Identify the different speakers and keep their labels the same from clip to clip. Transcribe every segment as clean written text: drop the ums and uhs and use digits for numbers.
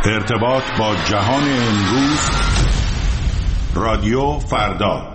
Speaker 1: ارتباط با جهان امروز. رادیو فردا.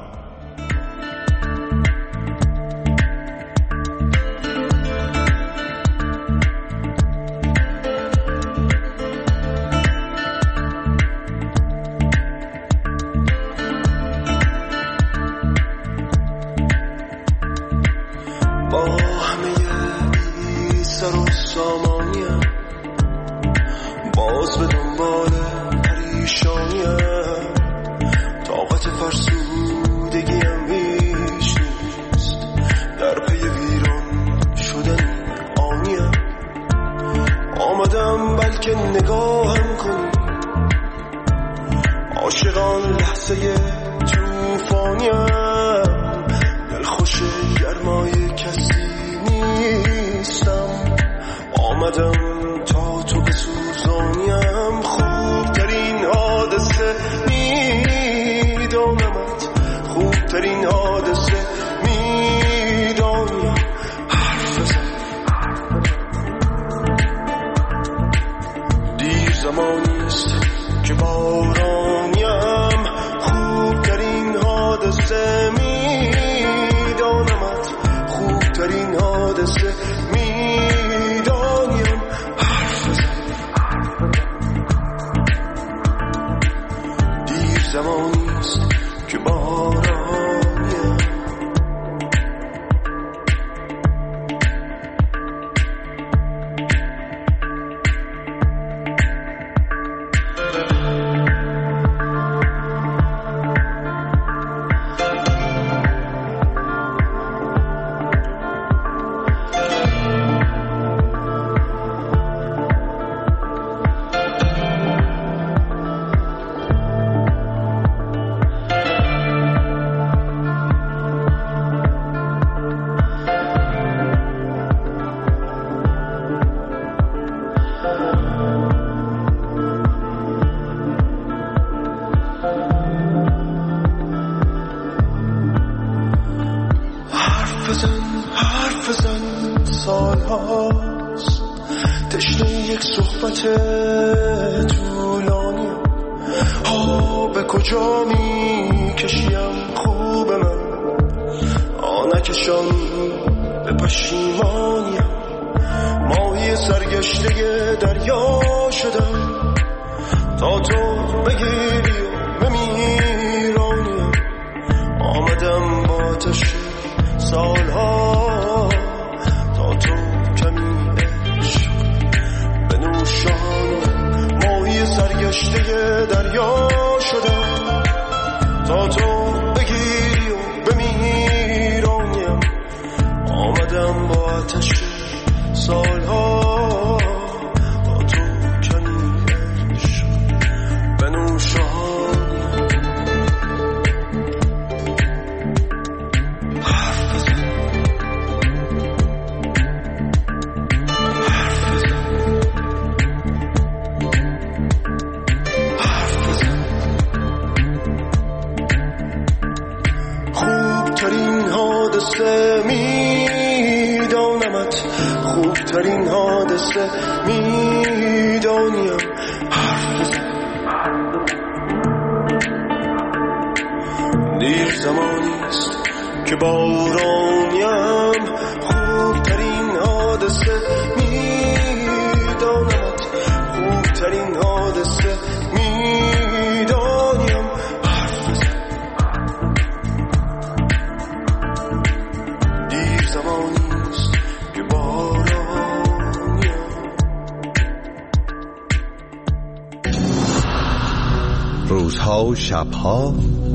Speaker 2: روزها و شبها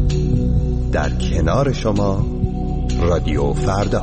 Speaker 2: در کنار شما رادیو فردا.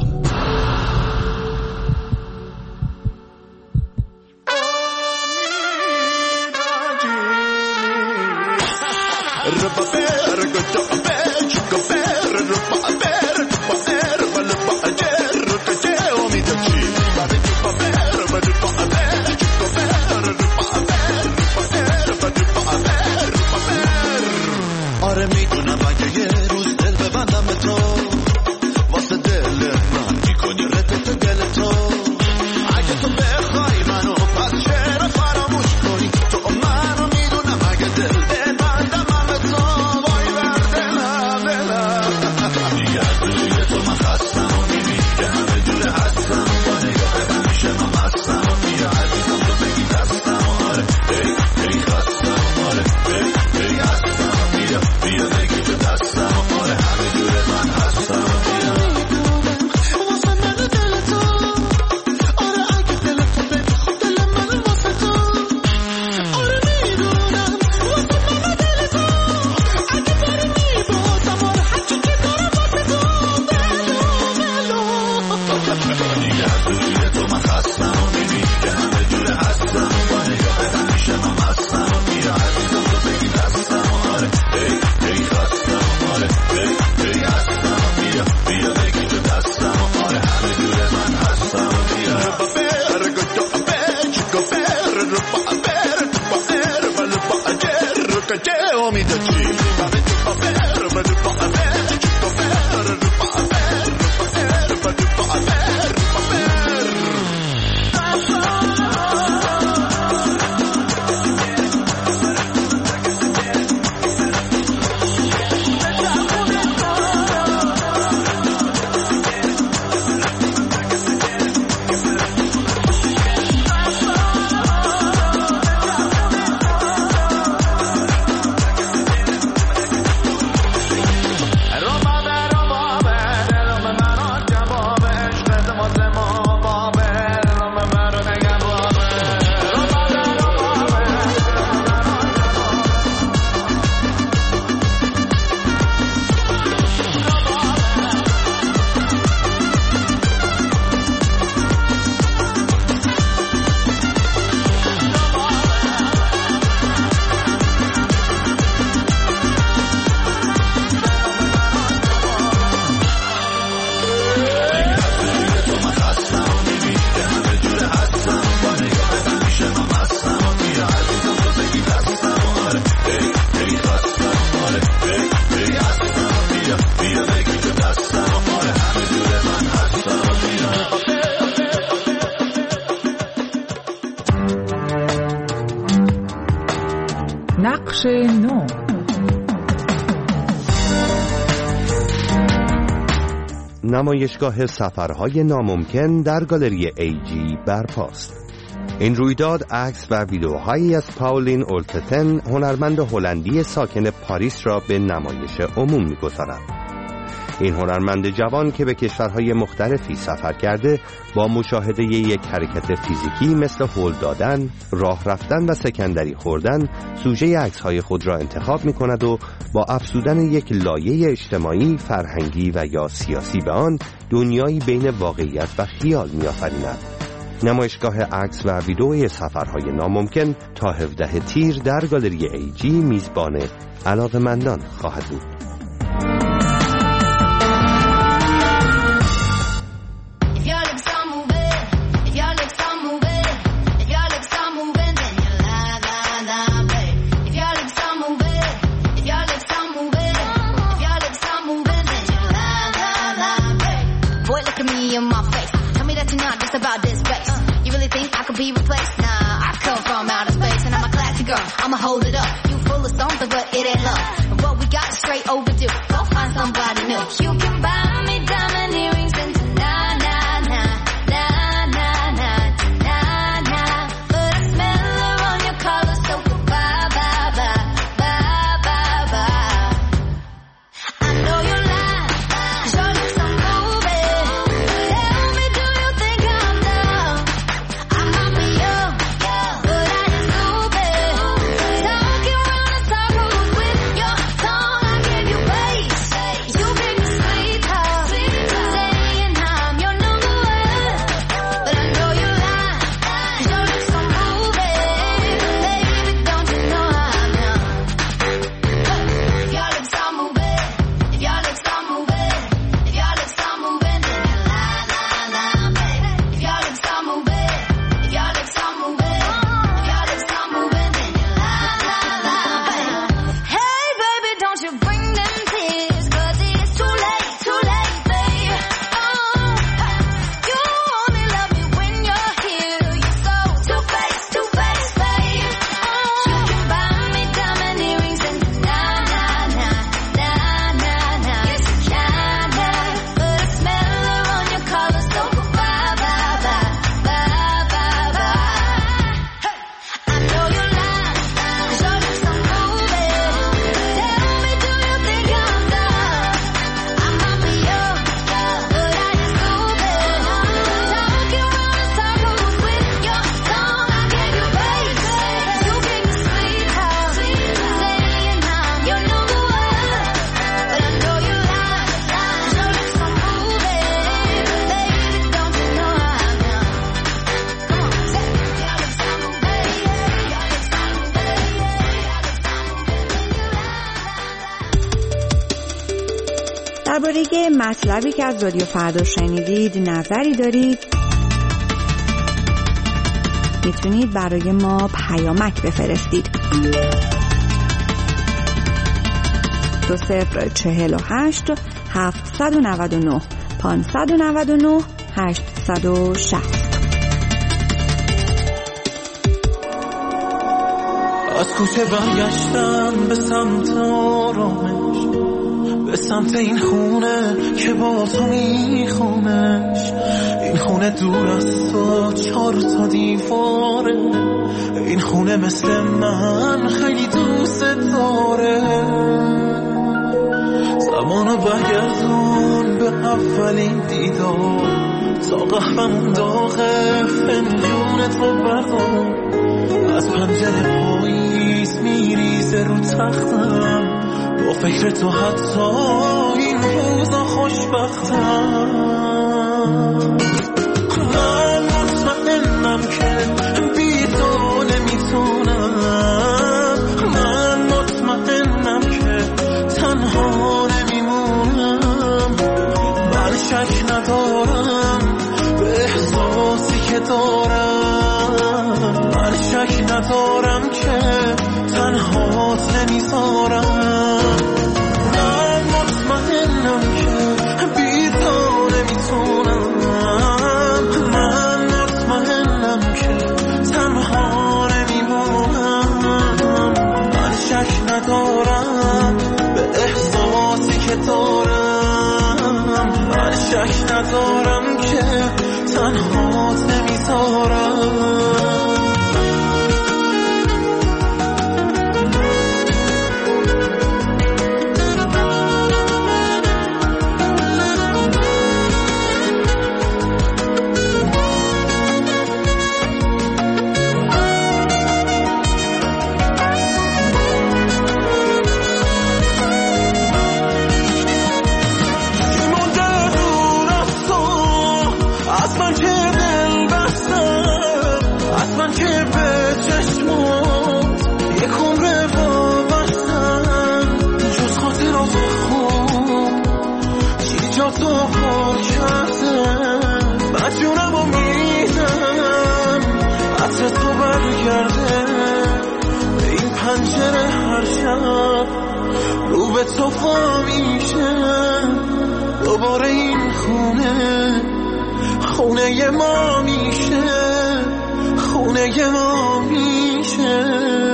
Speaker 3: آره میدونم اگه یه روز دل ببندم به تو واسه دل من میکنی رتت دل تو اگه تو بخوای منو پس چرا فراموش کنی تو منو که امید چی
Speaker 4: نقش نو.
Speaker 2: نمایشگاه سفرهای ناممکن در گالری ایجی برپاست. این رویداد عکس و ویدیوهایی از پاولین اولتتن، هنرمند هلندی ساکن پاریس را به نمایش عموم می‌گذارد. این هنرمند جوان که به کشورهای مختلفی سفر کرده، با مشاهده یک حرکت فیزیکی مثل هل دادن، راه رفتن و سکندری خوردن، سوژه عکس‌های خود را انتخاب می‌کند و با افزودن یک لایه اجتماعی، فرهنگی و یا سیاسی به آن، دنیایی بین واقعیت و خیال می‌آفریند. نمایشگاه عکس و ویدئوی سفرهای ناممکن تا 17 تیر در گالری ایجی میزبان علاقه‌مندان خواهد بود.
Speaker 5: I'ma hold it up. You full of something, but it ain't love. And what we got is straight overdue. Go find somebody new. You can buy me diamond earrings and na na na na na na na na. But I smell her on your collar, so bye bye bye bye bye bye. I know you lie, 'cause your lips are moving. Tell me, do you think I'm dumb? I might be young, but I ain't stupid.
Speaker 6: درباره مطلبی که از رادیو فردا شنیدید نظری دارید، میتونید برای ما پیامک بفرستید. 0048 799 599 860.
Speaker 3: از کوچه برگشتم به سمت آرامش، به سمت این خونه که با تو میخونش. این خونه دور از تو 4 تا دیواره، این خونه مثل من خیلی دوست داره. زمانو برگردون به اولین دیدار، تا قهوه‌مون داغه فنجون تو بردار. از پنجره پاییز میریزه رو تختم، با فکر تو حتی این روزا خوشبختم. من مطمئنم که بی تو نمیتونم، من مطمئنم که تنها نمیمونم. من شک ندارم به احساسی که دارم، من شک ندارم که تنهات نمیذارم. من مطمئنم که بی تو نمیتونم، من مطمئنم که تنها نمیمونم. من شک ندارم به احساسی که دارم، من شک ندارم که تنهات نمیذارم. رو به تو پا میشه دوباره، این خونه ما میشه، خونه ما میشه.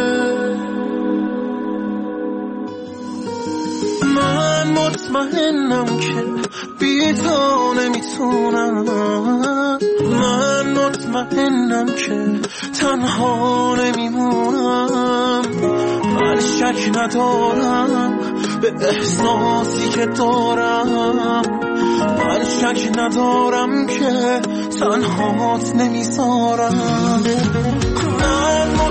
Speaker 3: من مطمئنم که بی تو نمیتونم، من مطمئنم که تنها نمیمونم. من شک ندارم به احساسی که دارم، من شک ندارم که تنهات نمیذارم. من